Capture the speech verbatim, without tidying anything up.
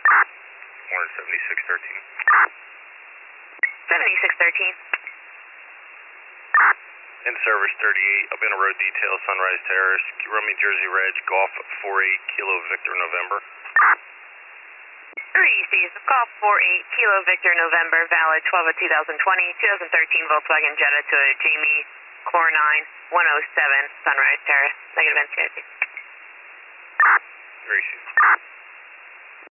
one seventy-six thirteen. seventy-six thirteen. In service thirty-eight, I've been a road detail, Sunrise Terrace, run me Jersey Reg, Golf four eight, Kilo Victor November. Receive Golf four eight, Kilo Victor November, valid twelve of two thousand twenty, twenty thirteen Volkswagen Jetta to Jamie Core nine, one oh seven, Sunrise Terrace. Negative N C I C. Receive.